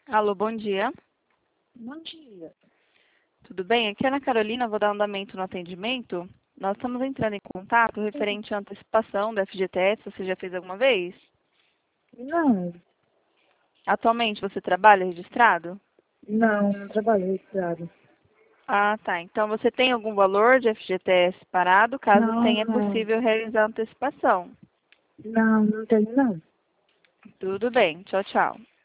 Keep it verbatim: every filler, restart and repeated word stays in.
Alô, bom dia. Bom dia. Tudo bem? Aqui é a Ana Carolina, vou dar andamento no atendimento. Nós estamos entrando em contato referente à antecipação da F G T S. Você já fez alguma vez? Não, Atualmente você trabalha registrado? não, não trabalhei registrado. Ah, tá. Então você tem algum valor de F G T S parado, caso Não, tenha não, possível realizar a antecipação? não, não tenho não. Tudo bem. Tchau, tchau.